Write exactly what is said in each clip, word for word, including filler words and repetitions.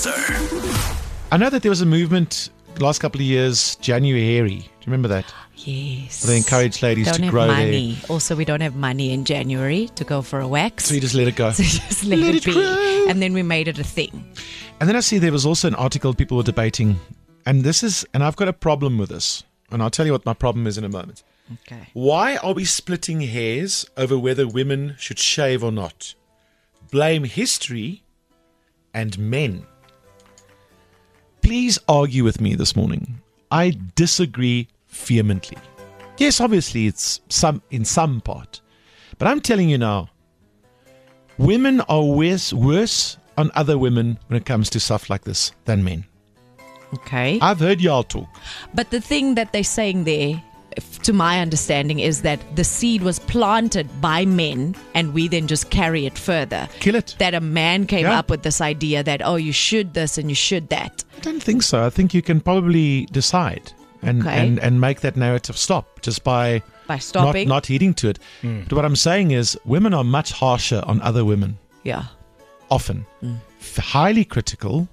Monster. I know that there was a movement the last couple of years, January Hairy. Do you remember that? Yes. They encourage ladies don't to have grow money. their... Also, we don't have money in January to go for a wax. So you just let it go. So just let, Let it, it be. grow. And then we made it a thing. And then I see there was also an article people were debating, and this is, and I've got a problem with this, and I'll tell you what my problem is in a moment. Okay. Why are we splitting hairs over whether women should shave or not? Blame history and men. Please argue with me this morning. I disagree vehemently. Yes, obviously it's some in some part, but I'm telling you now, women are worse, worse on other women when it comes to stuff like this than men. Okay. I've heard y'all talk. But the thing that they're saying there, f- to my understanding, is that the seed was planted by men and we then just carry it further. Kill it. That a man came Yeah. up with this idea that, oh, you should this and you should that. I don't think so. I think you can probably decide and, Okay. and, and make that narrative stop just by By stopping. not, not heeding to it. But what I'm saying is women are much harsher on other women, Yeah. often. F- highly critical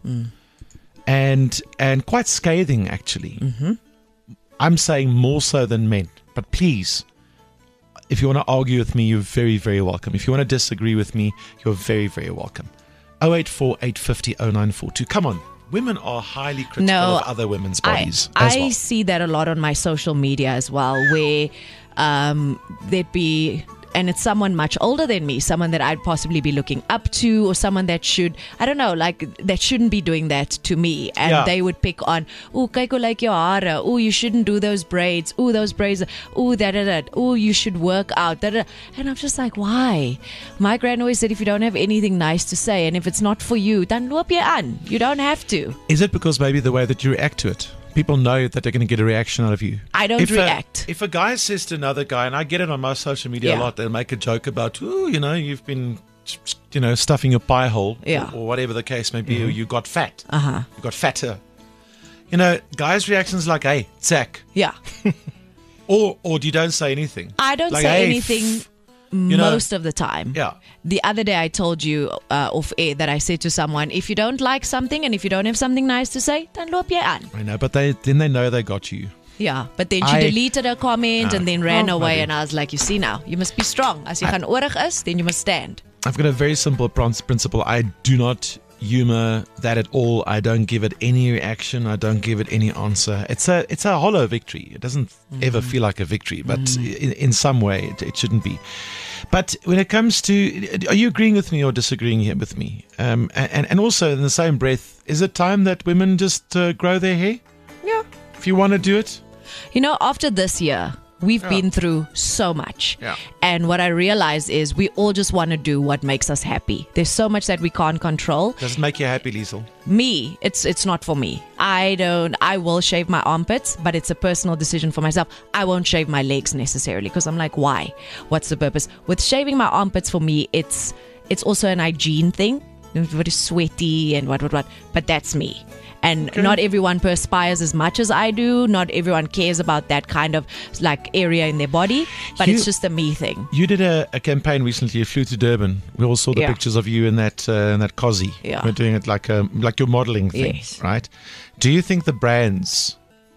and and quite scathing, actually. Mm-hmm. I'm saying more so than men. But please, if you want to argue with me, you're very, very welcome. If you want to disagree with me, you're very, very welcome. oh eight four, eight five zero, oh nine four two. Come on. Women are highly critical No, of other women's I, bodies as I well. see that a lot on my social media as well, where um, there'd be, and it's someone much older than me, someone that I'd possibly be looking up to, or someone that should, I don't know, like that shouldn't be doing that to me. And Yeah. they would pick on, oh, kyk hoe like your hare, oh, you shouldn't do those braids, oh, those braids, oh, that, that, that, oh, you should work out, that, that. And I'm just like, why? My grand always said, if you don't have anything nice to say, and if it's not for you, dan loop jy aan. You don't have to. Is it because maybe the way that you react to it? People know that they're going to get a reaction out of you. I don't if react. A, if a guy says to another guy, and I get it on my social media Yeah. a lot, they'll make a joke about, ooh, you know, you've been, you know, stuffing your pie hole, Yeah. or, or whatever the case may be, or you got fat. Uh-huh. You got fatter. You know, guys' reactions like, hey, Zach. Yeah. Or, or you don't say anything. I don't Like, say hey, anything f- you know, most of the time. Yeah. The other day I told you uh, off air that I said to someone, if you don't like something and if you don't have something nice to say, then loop jy aan. I know, but they then they know they got you. Yeah, but then she I- deleted her comment Ah. and then ran Oh, away, maybe. and I was like, you see now, you must be strong. As jy gaan oorig is, then you must stand. I've got a very simple prin- principle. I do not humor that at all. I don't give it any reaction. I don't give it any answer. It's a it's a hollow victory. It doesn't Mm. ever feel like a victory, but in, in some way it, it shouldn't be. But when it comes to, are you agreeing with me or disagreeing here with me? Um, and and also in the same breath, is it time that women just uh, grow their hair? Yeah. If you want to do it. You know, after this year, we've Yeah. been through so much. Yeah. And what I realize is we all just want to do what makes us happy. There's so much that we can't control. Does it make you happy, Liesel? Me, it's it's not for me. I don't, I will shave my armpits, but it's a personal decision for myself. I won't shave my legs necessarily because I'm like, why? What's the purpose? With shaving my armpits, for me, it's it's also an hygiene thing. What is sweaty and what, what, what. But that's me. And not everyone perspires as much as I do. Not everyone cares about that kind of like area in their body. But You- it's just a me thing. You did a, a campaign recently. You flew to Durban. We all saw the Yeah. pictures of you in that uh, in that cozy. Yeah. We're doing it like a like your modeling thing, Yes. right? Do you think the brands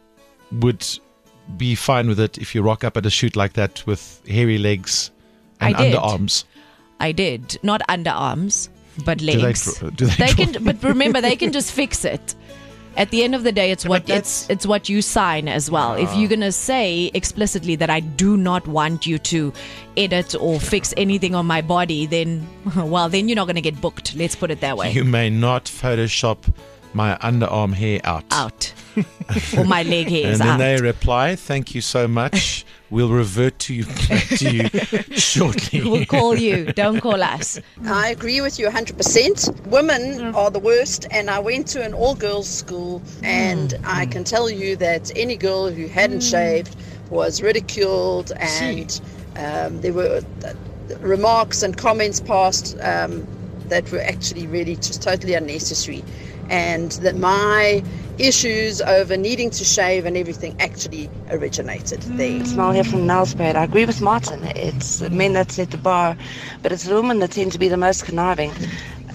would be fine with it if you rock up at a shoot like that with hairy legs and I did. underarms? I did. Not underarms, but they legs. dr- do they can, draw- but remember, they can just fix it. At the end of the day, it's what but it's it's what you sign as well. If you're gonna say explicitly that I do not want you to edit or fix anything on my body, then well, then you're not gonna get booked. Let's put it that way. You may not Photoshop my underarm hair out. Out or my leg hairs And then out. they reply, "Thank you so much. We'll revert to you back to you shortly." We'll call you. Don't call us. I agree with you one hundred percent. Women are the worst, and I went to an all-girls school, and I can tell you that any girl who hadn't shaved was ridiculed, and um, there were uh, remarks and comments passed um, that were actually really just totally unnecessary, and that my issues over needing to shave and everything actually originated there. Smile here from Nelspruit. I agree with Martin. It's men that set the bar, but it's the women that tend to be the most conniving.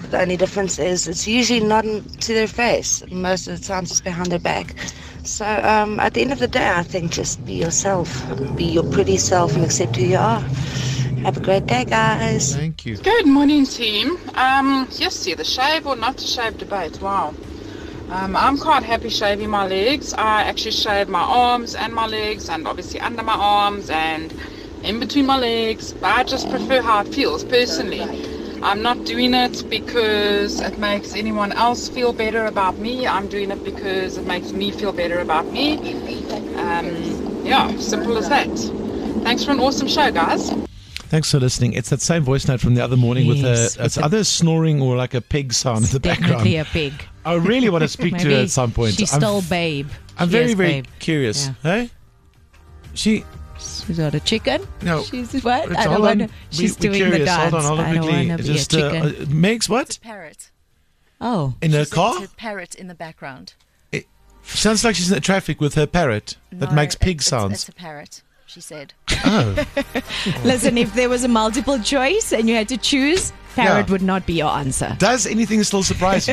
The only difference is it's usually not in- to their face. Most of the times it's behind their back. So um, at the end of the day, I think just be yourself. Be your pretty self and accept who you are. Have a great day, guys. Thank you. Good morning, team. Um, yes, yeah, the shave or not to shave debate. Wow. Um, I'm quite happy shaving my legs. I actually shave my arms and my legs, and obviously under my arms and in between my legs. But I just prefer how it feels personally. I'm not doing it because it makes anyone else feel better about me. I'm doing it because it makes me feel better about me. Um, yeah, simple as that. Thanks for an awesome show, guys. Thanks for listening. It's that same voice note from the other morning Yes, with a, it's with a- either snoring or like a pig sound in the Definitely background. a pig. I really want to speak to her Maybe at some point. She's I'm, still babe. I'm She very, is very babe. curious. Yeah. Hey? She, She's got a chicken. no. She's what? it's- I don't hold want. on. She's We- we're doing the curious. dance. Hold on, hold on I don't quickly. want to be Just, a uh, chicken. uh, Megs, what? Parrot. oh, In her She said car? it's her parrot in the background. Sounds like she's in the traffic with her parrot that No, makes it- pig it's, sounds. It's a parrot, she said. Oh. listen. If there was a multiple choice and you had to choose, parrot Yeah. would not be your answer. Does anything still surprise you?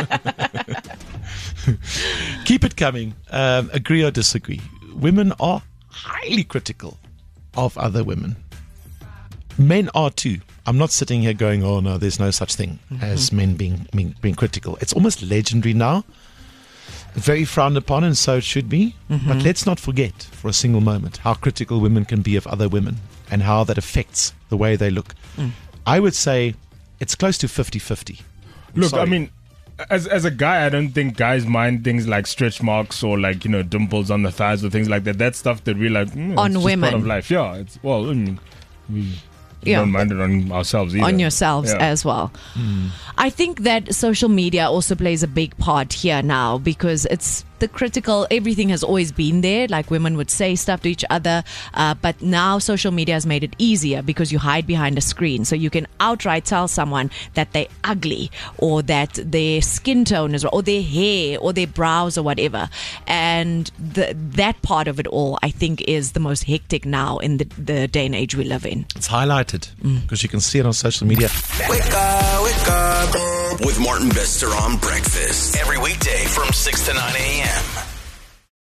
Keep it coming. Um, agree or disagree. Women are highly critical of other women. Men are too. I'm not sitting here going, oh no, there's no such thing Mm-hmm. as men being, being being critical. It's almost legendary now. Very frowned upon, and so it should be. Mm-hmm. But let's not forget for a single moment how critical women can be of other women and how that affects the way they look. Mm. I would say it's close to fifty-fifty. Look, Sorry. I mean, as as a guy, I don't think guys mind things like stretch marks or like, you know, dimples on the thighs or things like that. That's stuff that we like mm, On it's just women. part of life. Yeah, it's well, mm, we Yeah. don't mind it on ourselves either. On yourselves Yeah. as well. I think that social media also plays a big part here now because it's the critical, everything has always been there. Like women would say stuff to each other, uh, but now social media has made it easier because you hide behind a screen. So you can outright tell someone that they're ugly or that their skin tone is, or their hair or their brows or whatever. And the, that part of it all, I think, is the most hectic now in the, the day and age we live in. It's highlighted because you can see it on social media. Wake up, wake up. With Martin Bester on breakfast. Every weekday from six to nine a.m.